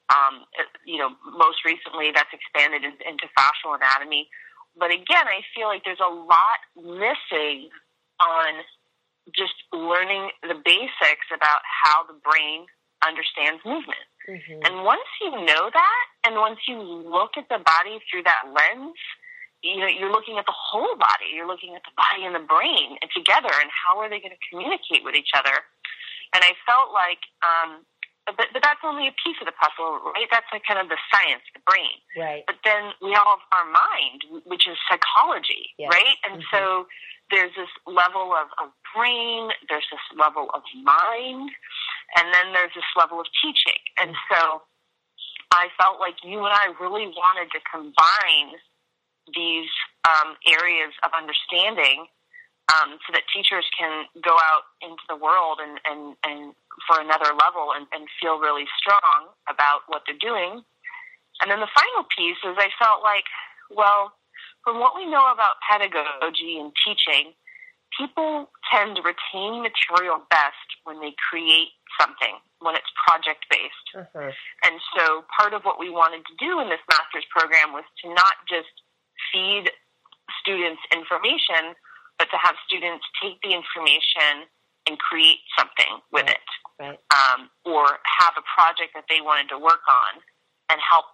Most recently that's expanded into fascial anatomy. But again, I feel like there's a lot missing on just learning the basics about how the brain understands movement. Mm-hmm. And once you know that, and once you look at the body through that lens, you're looking at the whole body. You're looking at the body and the brain together, and how are they going to communicate with each other? And I felt like, but that's only a piece of the puzzle, right? That's like kind of the science, the brain. Right. But then we all have our mind, which is psychology, yes. right? And mm-hmm. so there's this level of brain, there's this level of mind, and then there's this level of teaching. And so I felt like you and I really wanted to combine these areas of understanding so that teachers can go out into the world and for another level and feel really strong about what they're doing. And then the final piece is I felt like, well, from what we know about pedagogy and teaching, people tend to retain material best when they create something, when it's project-based. Mm-hmm. And so part of what we wanted to do in this master's program was to not just feed students information, but to have students take the information and create something with it. Right. Or have a project that they wanted to work on and help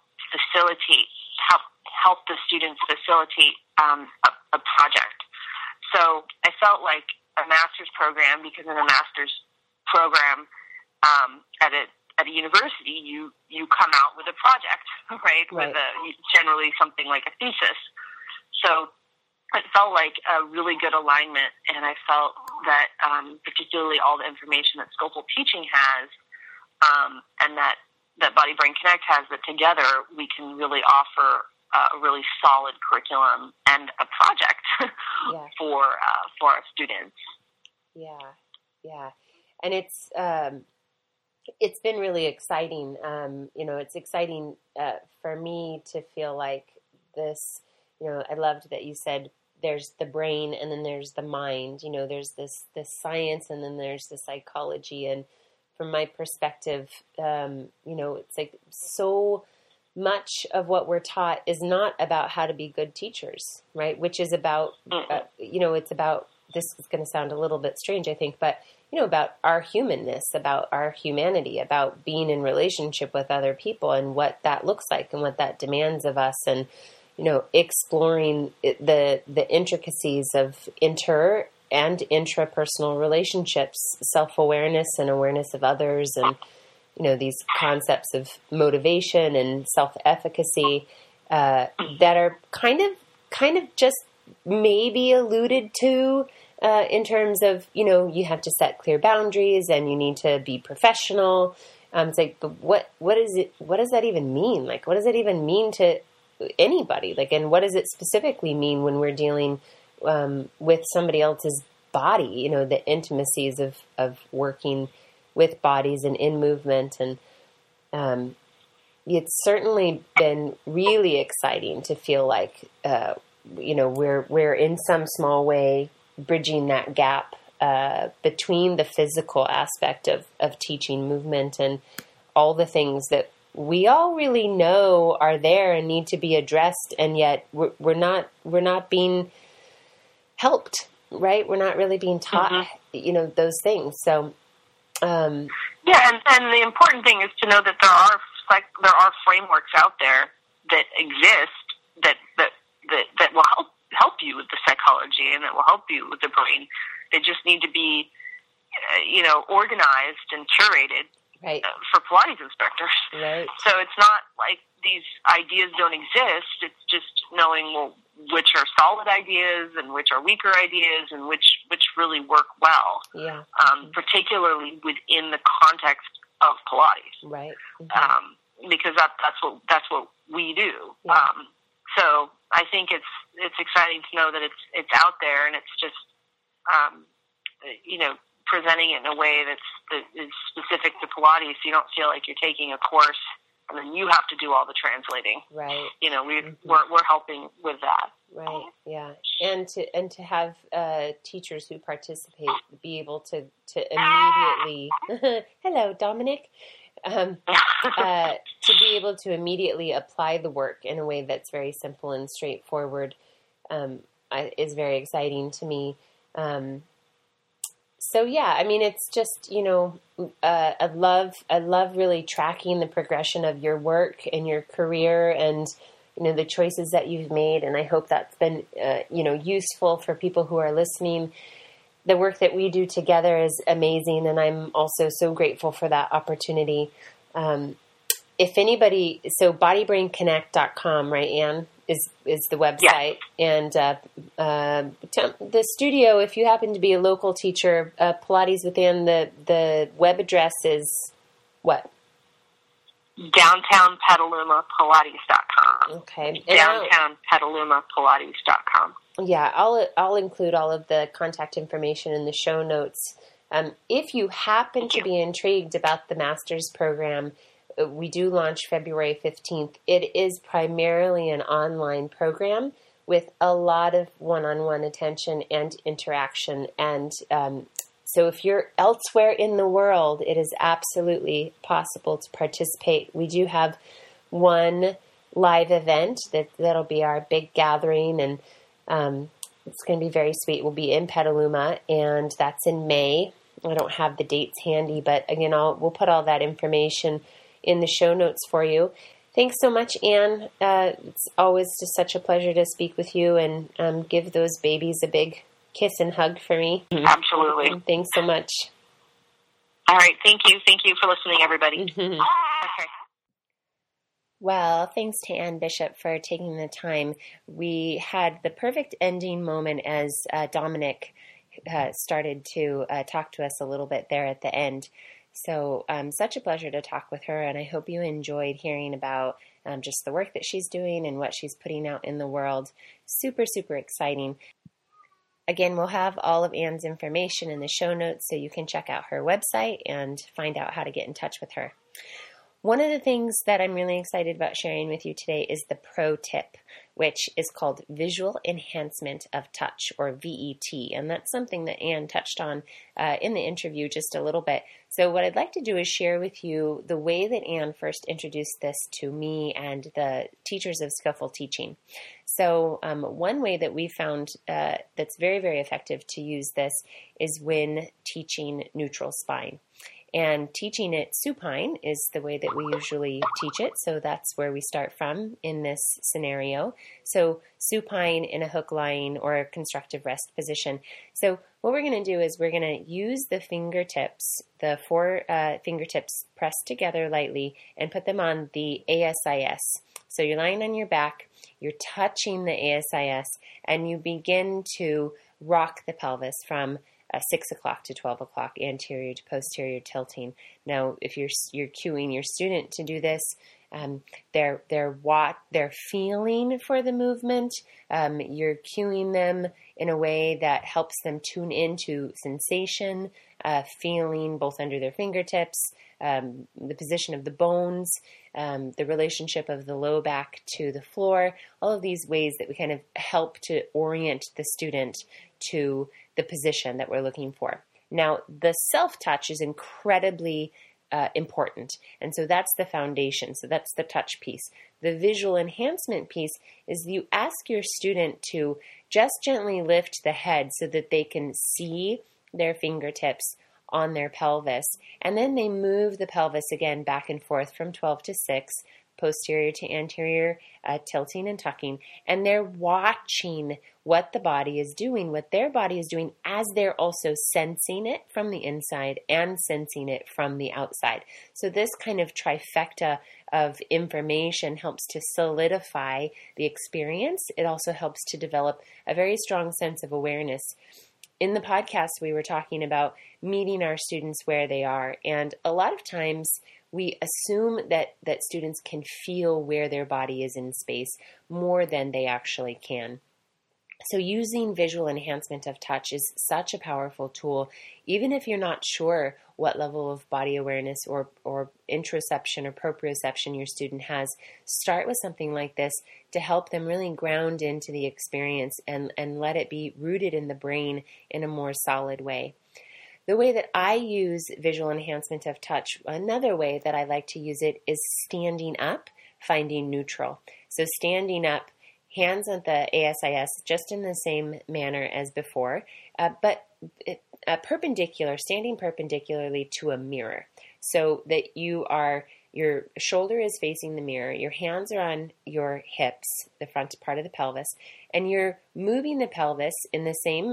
the students facilitate a project. So I felt like a master's program, because in a master's program at a university, you come out with a project, right? With generally something like a thesis. So it felt like a really good alignment, and I felt that particularly all the information that Scopal Teaching has and that Body Brain Connect has, that together we can really offer a really solid curriculum and a project for our students. Yeah, and it's been really exciting. It's exciting for me to feel like this. I loved that you said there's the brain and then there's the mind. There's this science and then there's the psychology. And from my perspective, it's like so much of what we're taught is not about how to be good teachers, right? Which is about, it's about, this is going to sound a little bit strange, I think, but, about our humanness, about our humanity, about being in relationship with other people and what that looks like and what that demands of us. And, exploring the intricacies of inter and intrapersonal relationships, self-awareness and awareness of others, and, these concepts of motivation and self-efficacy that are kind of just maybe alluded to in terms of, you have to set clear boundaries and you need to be professional. It's like, but what is it? What does that even mean? Like, what does it even mean to anybody? Like, and what does it specifically mean when we're dealing with somebody else's body? The intimacies of working with bodies and in movement, and it's certainly been really exciting to feel like we're in some small way bridging that gap between the physical aspect of teaching movement and all the things that we all really know are there and need to be addressed, and yet we're not being helped, right? We're not really being taught, those things. So, and the important thing is to know that there are frameworks out there that exist that will help you with the psychology and that will help you with the brain. They just need to be, organized and curated. Right. For Pilates instructors. Right. So it's not like these ideas don't exist. It's just knowing, which are solid ideas and which are weaker ideas and which really work well. Yeah. Particularly within the context of Pilates. Right. Mm-hmm. Because that's what we do. Yeah. So I think it's exciting to know that it's out there, and it's just presenting it in a way that is specific to Pilates, so you don't feel like you're taking a course and then you have to do all the translating. Right. We're helping with that. Right. Yeah. And to have teachers who participate be able to immediately hello, Dominic. To be able to immediately apply the work in a way that's very simple and straightforward is very exciting to me. So yeah, I mean, it's just, I love really tracking the progression of your work and your career and, the choices that you've made. And I hope that's been, useful for people who are listening. The work that we do together is amazing. And I'm also so grateful for that opportunity. If anybody, so bodybrainconnect.com, right, Anne, is the website. Yes. And the studio, if you happen to be a local teacher, Pilates within the web address is what? DowntownPetalumaPilates.com. Okay. DowntownPetalumaPilates.com. Yeah, I'll include all of the contact information in the show notes. If you happen to be intrigued about the master's program, we do launch February 15th. It is primarily an online program with a lot of one-on-one attention and interaction. And so if you're elsewhere in the world, it is absolutely possible to participate. We do have one live event that'll be our big gathering, and it's going to be very sweet. We'll be in Petaluma, and that's in May. I don't have the dates handy, but again, we'll put all that information in the show notes for you. Thanks so much, Anne. It's always just such a pleasure to speak with you, and give those babies a big kiss and hug for me. Absolutely. Thanks so much. All right. Thank you. Thank you for listening, everybody. Okay. Well, thanks to Anne Bishop for taking the time. We had the perfect ending moment as Dominic started to talk to us a little bit there at the end. So such a pleasure to talk with her, and I hope you enjoyed hearing about just the work that she's doing and what she's putting out in the world. Super, super exciting. Again, we'll have all of Anne's information in the show notes so you can check out her website and find out how to get in touch with her. One of the things that I'm really excited about sharing with you today is the pro tip, which is called Visual Enhancement of Touch, or VET. And that's something that Anne touched on in the interview just a little bit. So what I'd like to do is share with you the way that Anne first introduced this to me and the teachers of skillful teaching. So one way that we found that's very, very effective to use this is when teaching neutral spine. And teaching it supine is the way that we usually teach it. So that's where we start from in this scenario. So supine in a hook lying or a constructive rest position. So what we're going to do is we're going to use the fingertips, the four fingertips pressed together lightly, and put them on the ASIS. So you're lying on your back, you're touching the ASIS, and you begin to rock the pelvis from 6 o'clock to 12 o'clock, anterior to posterior tilting. Now, if you're cueing your student to do this, they're feeling for the movement. You're cueing them in a way that helps them tune into sensation, feeling both under their fingertips, the position of the bones, the relationship of the low back to the floor. All of these ways that we kind of help to orient the student to the position that we're looking for. Now, the self-touch is incredibly important, and so that's the foundation. So that's the touch piece. The visual enhancement piece is you ask your student to just gently lift the head so that they can see their fingertips on their pelvis, and then they move the pelvis again back and forth from 12 to 6, posterior to anterior, tilting and tucking, and they're watching what the body is doing, what their body is doing, as they're also sensing it from the inside and sensing it from the outside. So this kind of trifecta of information helps to solidify the experience. It also helps to develop a very strong sense of awareness. In the podcast, we were talking about meeting our students where they are, and a lot of times we assume that students can feel where their body is in space more than they actually can. So using visual enhancement of touch is such a powerful tool, even if you're not sure what level of body awareness or interoception or proprioception your student has. Start with something like this to help them really ground into the experience and let it be rooted in the brain in a more solid way. The way that I use visual enhancement of touch, another way that I like to use it is standing up, finding neutral. So standing up, hands on the ASIS, just in the same manner as before, but perpendicular, standing perpendicularly to a mirror, so that your shoulder is facing the mirror, your hands are on your hips, the front part of the pelvis, and you're moving the pelvis in the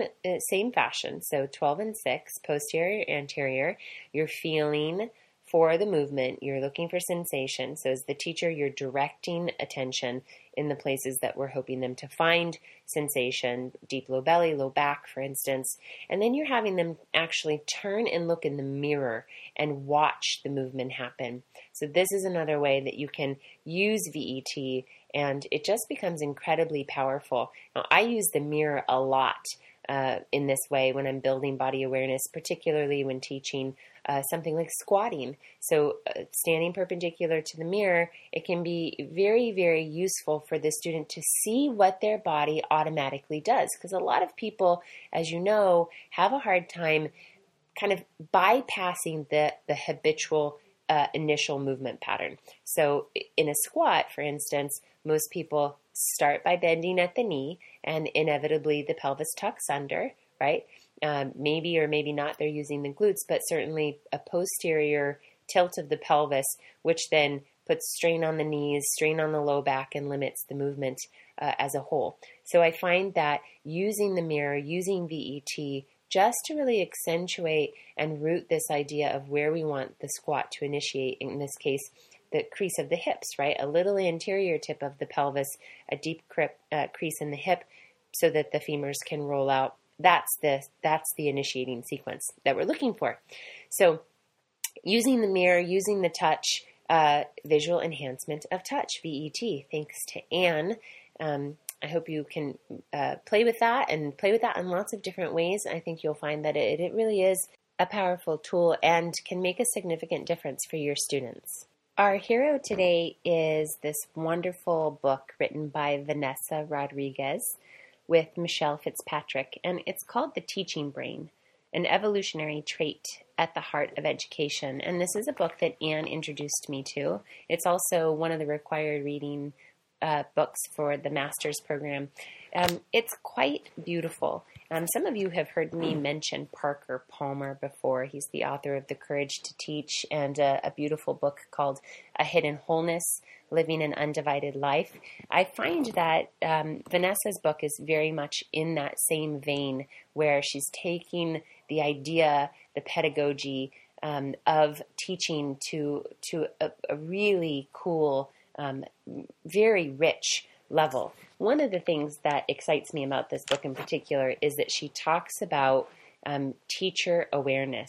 same fashion. So 12 and 6, posterior, anterior. You're feeling for the movement. You're looking for sensation. So as the teacher, you're directing attention in the places that we're hoping them to find sensation, deep low belly, low back, for instance. And then you're having them actually turn and look in the mirror and watch the movement happen. So this is another way that you can use VET, and it just becomes incredibly powerful. Now, I use the mirror a lot in this way when I'm building body awareness, particularly when teaching something like squatting. So standing perpendicular to the mirror, it can be very, very useful for the student to see what their body automatically does. Because a lot of people, as you know, have a hard time kind of bypassing the habitual initial movement pattern. So in a squat, for instance, most people start by bending at the knee, and inevitably the pelvis tucks under, right? Maybe or maybe not they're using the glutes, but certainly a posterior tilt of the pelvis, which then puts strain on the knees, strain on the low back, and limits the movement as a whole. So I find that using the mirror, using VET, just to really accentuate and root this idea of where we want the squat to initiate, in this case, the crease of the hips, right? A little anterior tip of the pelvis, a deep crease in the hip so that the femurs can roll out. That's the initiating sequence that we're looking for. So using the mirror, using the touch, visual enhancement of touch, VET. Thanks to Anne. I hope you can play with that in lots of different ways. I think you'll find that it really is a powerful tool and can make a significant difference for your students. Our hero today is this wonderful book written by Vanessa Rodriguez with Michelle Fitzpatrick, and it's called The Teaching Brain, an evolutionary trait at the heart of education. And this is a book that Anne introduced me to. It's also one of the required reading books for the master's program. It's quite beautiful. Some of you have heard me mention Parker Palmer before. He's the author of The Courage to Teach and a beautiful book called A Hidden Wholeness, Living an Undivided Life. I find that Vanessa's book is very much in that same vein, where she's taking the idea, the pedagogy of teaching to a really cool, very rich level. One of the things that excites me about this book in particular is that she talks about teacher awareness.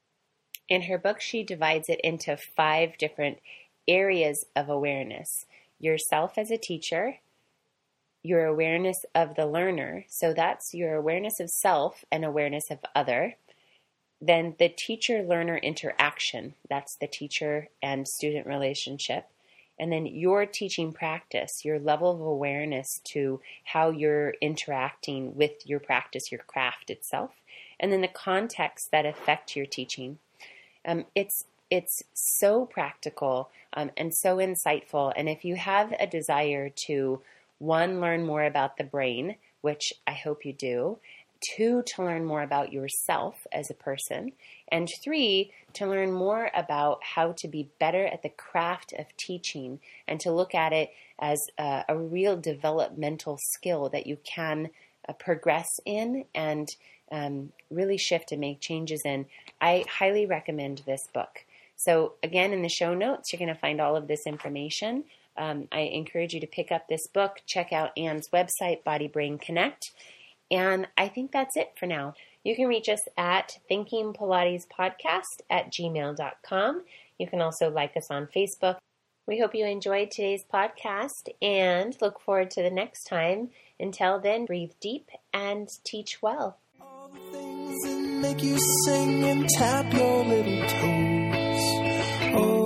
In her book, she divides it into 5 different areas of awareness. Yourself as a teacher, your awareness of the learner, so that's your awareness of self and awareness of other. Then the teacher-learner interaction, that's the teacher and student relationship. And then your teaching practice, your level of awareness to how you're interacting with your practice, your craft itself. And then the contexts that affect your teaching. It's so practical and so insightful. And if you have a desire to, 1, learn more about the brain, which I hope you do, 2, to learn more about yourself as a person, and 3, to learn more about how to be better at the craft of teaching and to look at it as a real developmental skill that you can progress in and really shift and make changes in, I highly recommend this book. So again, in the show notes, you're going to find all of this information. I encourage you to pick up this book, check out Anne's website, Body Brain Connect. And I think that's it for now. You can reach us at thinkingpilatespodcast@gmail.com. You can also like us on Facebook. We hope you enjoyed today's podcast and look forward to the next time Until then, breathe deep and teach well. All the things that make you sing and tap your little toes. Oh.